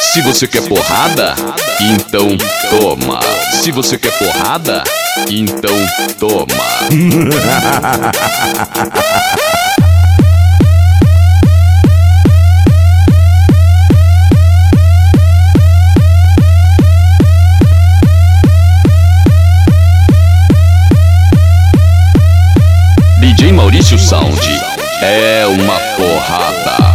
Se você quer porrada, então toma. Se você quer porrada, então toma. DJ Maurício Sound é uma porrada.